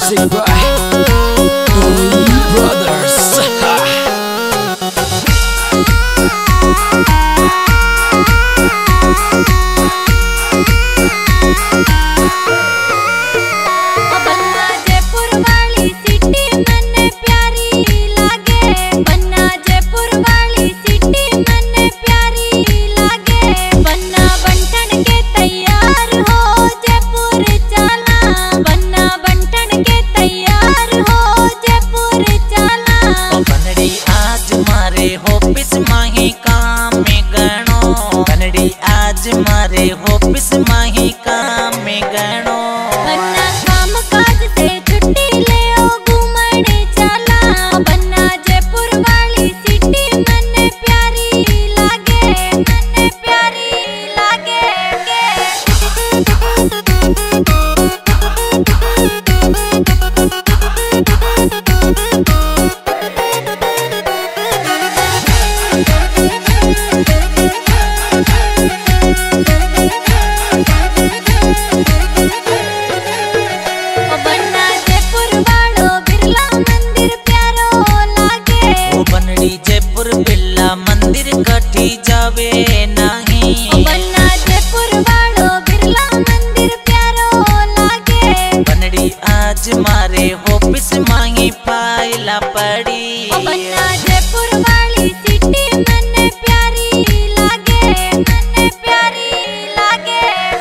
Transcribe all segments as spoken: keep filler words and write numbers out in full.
Music by Toy Brothers. आज मारे office माही काम में गणो बन्ना काम काज से छुट्टी ले ओ घूमने चला। बन्ना जयपुर वाली सिटी मने प्यारी लागे, मने प्यारी लागे जयपुर बिरला मंदिर कटी जावे नहीं। बन्ना जयपुर वालो बिरला मंदिर प्यारो लागे। बनड़ी आज मारे ऑफिस मांगी पाइला पड़ी। बन्ना जयपुर वाली सिटी मने प्यारी लागे, मने प्यारी लागे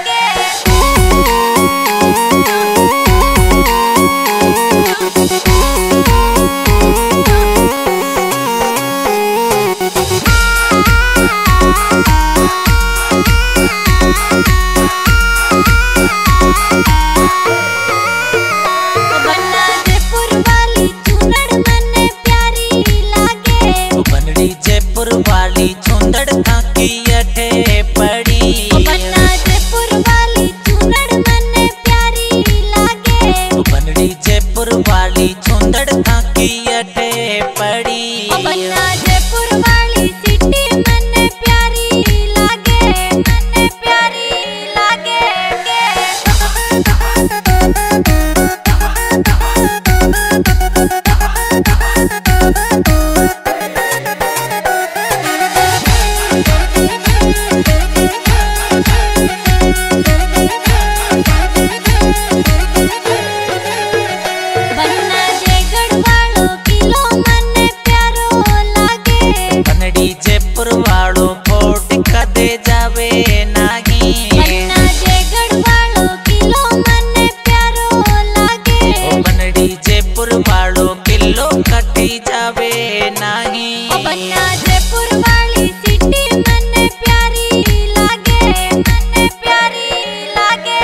जयपुर वाली चुंदड़ खाकी अठे पड़ी। बन्ना जयपुर वाली चुंदड़ मने प्यारी लागे। बनड़ी जयपुर वाली चुंदड़ खाकी अठे पड़ी। बन्ना जयपुर वाली सिटी मने प्यारी लागे, मने प्यारी लागे जयपुर वालो फोट कदे जावे नहीं। बन्ना जयगढ़ वालो किलो मने प्यारो लागे। बनड़ी जयपुर वालो किलो कटी जावे नहीं। बन्ना जयपुर वाली सिटी मने प्यारी लागे, मने प्यारी लागे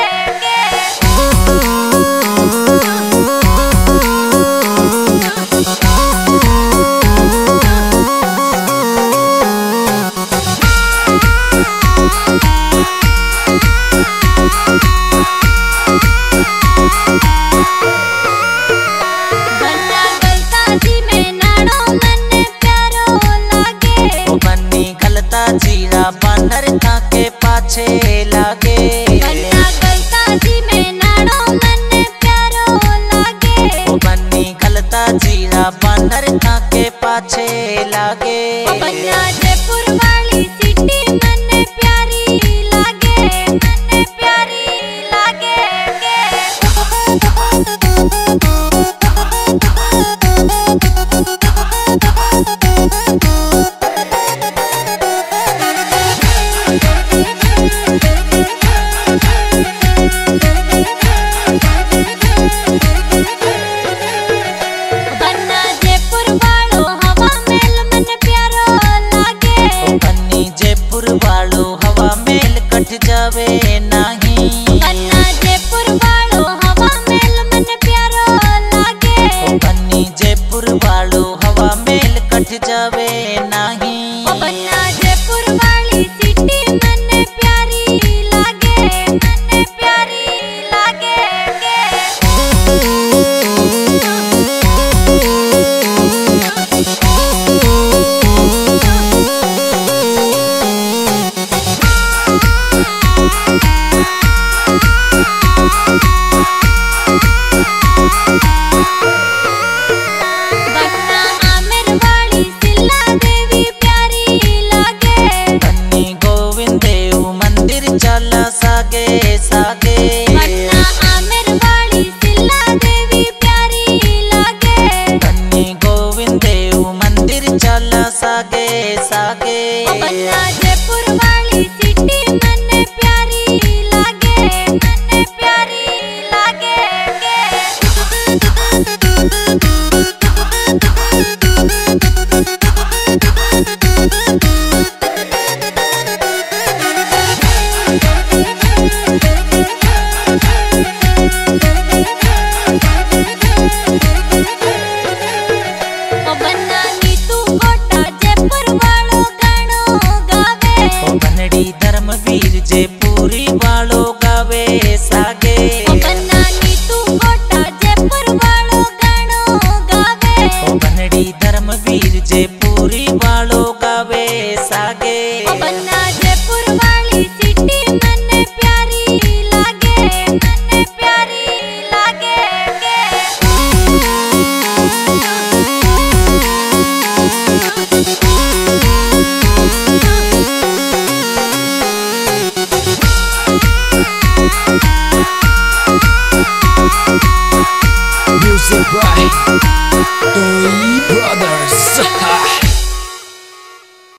जीरा बानर के पाछे लागे। बन्ना गलता जी में नाड़ो मने प्यारो लागे। बन्नी गलता जीरा बानर के पाछे लागे। बन्ना जयपुर वाली सिटी मने प्यारी लागे, मने प्यारी लागे जावे नहीं। बन्ना जयपुर वालो हवा मेल मने प्यारो लागे। बन्नी जयपुर वालो हवा मेल कट जावे नहीं। बन्ना जयपुर वाली सिटी मने प्यारी लागे, मने प्यारी लागे के लागे। ओ बन्ना